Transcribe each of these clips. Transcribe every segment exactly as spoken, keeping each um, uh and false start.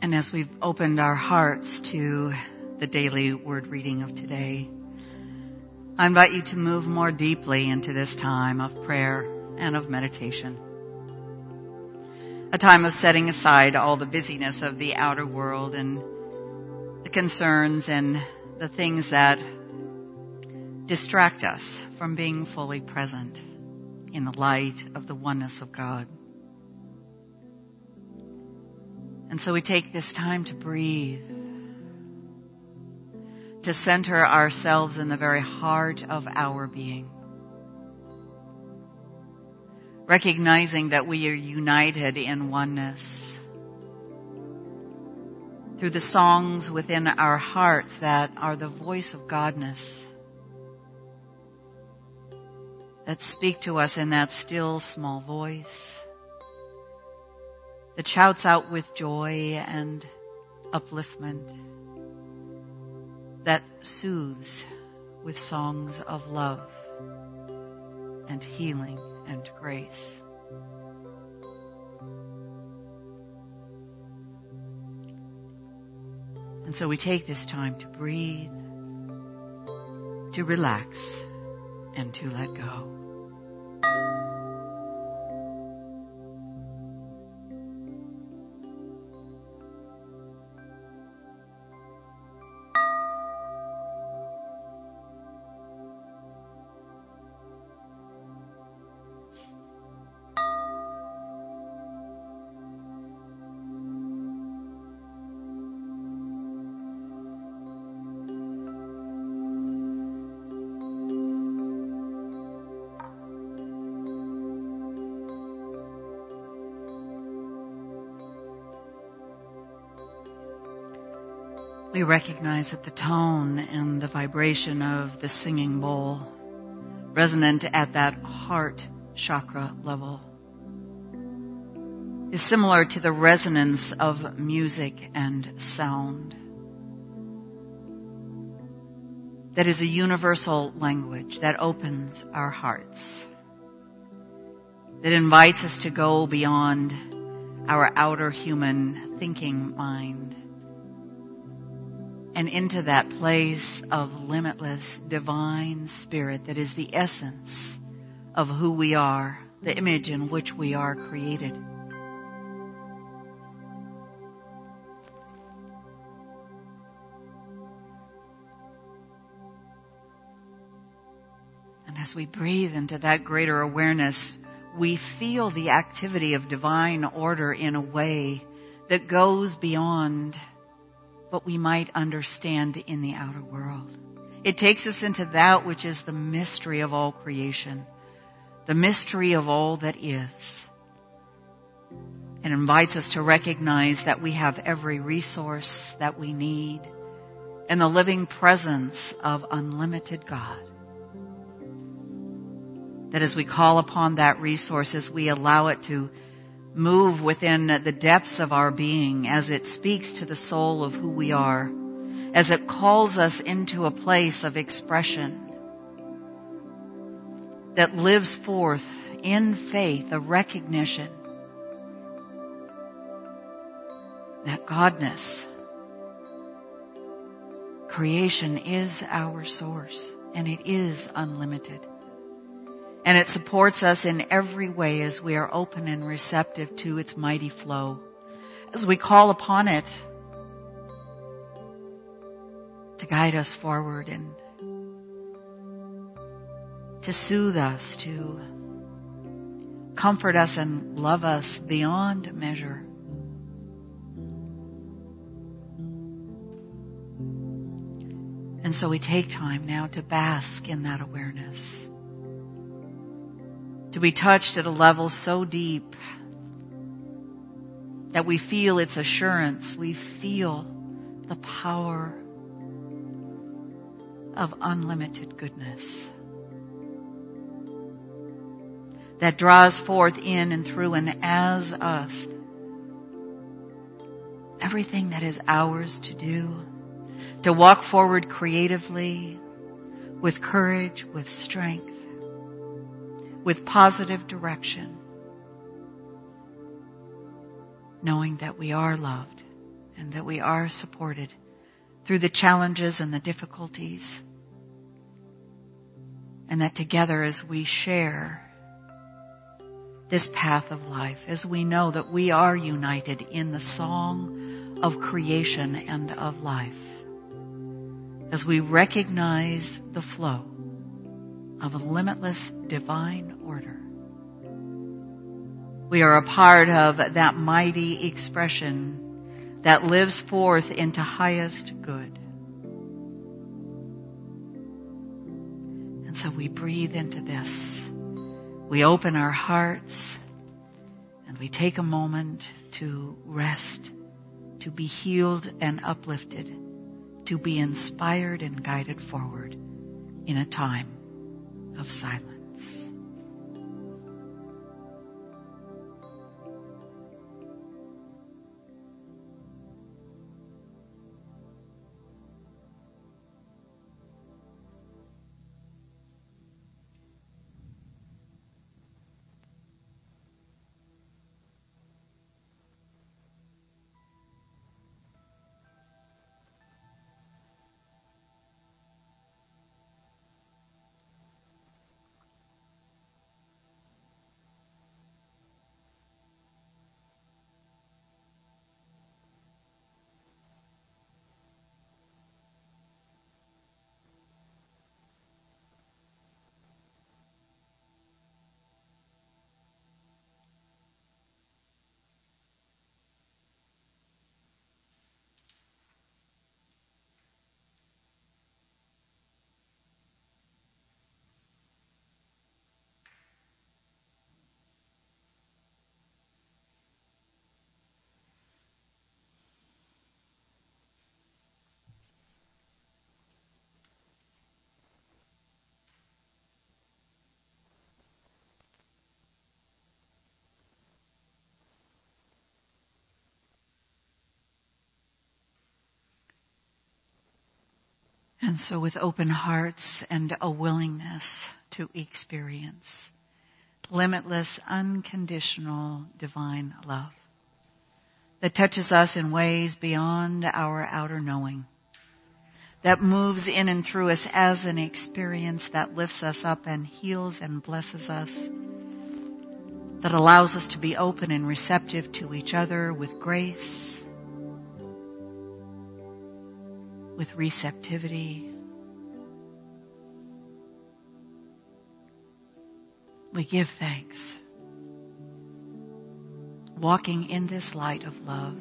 And as we've opened our hearts to the daily word reading of today, I invite you to move more deeply into this time of prayer and of meditation. A time of setting aside all the busyness of the outer world and the concerns and the things that distract us from being fully present in the light of the oneness of God. And so we take this time to breathe, to center ourselves in the very heart of our being, recognizing that we are united in oneness through the songs within our hearts that are the voice of Godness, that speak to us in that still small voice that shouts out with joy and upliftment, that soothes with songs of love and healing and grace. And so we take this time to breathe, to relax, and to let go. We recognize that the tone and the vibration of the singing bowl, resonant at that heart chakra level, is similar to the resonance of music and sound. That is a universal language that opens our hearts, that invites us to go beyond our outer human thinking mind and into that place of limitless divine spirit that is the essence of who we are, the image in which we are created. And as we breathe into that greater awareness, we feel the activity of divine order in a way that goes beyond what we might understand in the outer world. It takes us into that which is the mystery of all creation, the mystery of all that is, and invites us to recognize that we have every resource that we need in the living presence of unlimited God. That as we call upon that resource, as we allow it to move within the depths of our being, as it speaks to the soul of who we are, as it calls us into a place of expression that lives forth in faith a recognition that Godness, creation, is our source, and it is unlimited. And it supports us in every way as we are open and receptive to its mighty flow. As we call upon it to guide us forward and to soothe us, to comfort us and love us beyond measure. And so we take time now to bask in that awareness, to be touched at a level so deep that we feel its assurance, we feel the power of unlimited goodness that draws forth in and through and as us everything that is ours to do, to walk forward creatively, with courage, with strength, with positive direction, knowing that we are loved and that we are supported through the challenges and the difficulties, and that together as we share this path of life, as we know that we are united in the song of creation and of life, as we recognize the flow of a limitless divine order, we are a part of that mighty expression that lives forth into highest good. And so we breathe into this. We open our hearts and we take a moment to rest, to be healed and uplifted, to be inspired and guided forward in a time of silence. And so with open hearts and a willingness to experience limitless, unconditional divine love that touches us in ways beyond our outer knowing, that moves in and through us as an experience that lifts us up and heals and blesses us, that allows us to be open and receptive to each other with grace, with receptivity. We give thanks, walking in this light of love,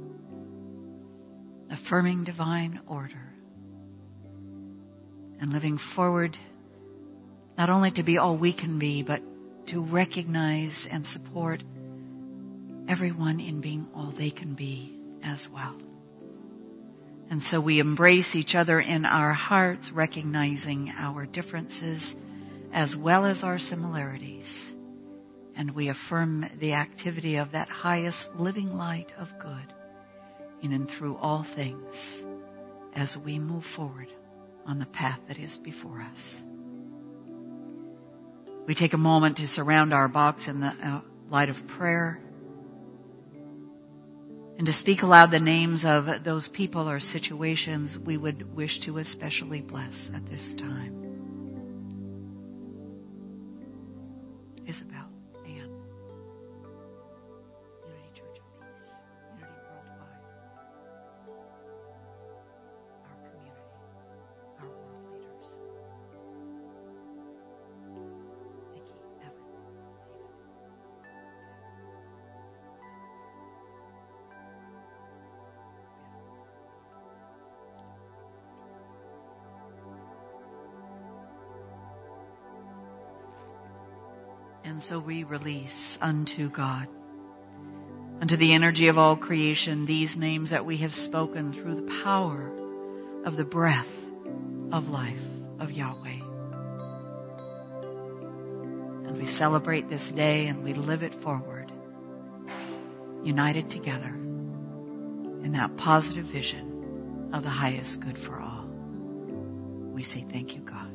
affirming divine order, and living forward not only to be all we can be, but to recognize and support everyone in being all they can be as well. And so we embrace each other in our hearts, recognizing our differences as well as our similarities. And we affirm the activity of that highest living light of good in and through all things as we move forward on the path that is before us. We take a moment to surround our box in the uh, light of prayer, and to speak aloud the names of those people or situations we would wish to especially bless at this time. Isabel, Anne, Unity Church of Peace, Unity Worldwide, our community, our world leaders, Nikki, Evan, David. And so we release unto God, unto the energy of all creation, these names that we have spoken through the power of the breath of life of Yahweh. And we celebrate this day and we live it forward, united together in that positive vision of the highest good for all. We say thank you, God.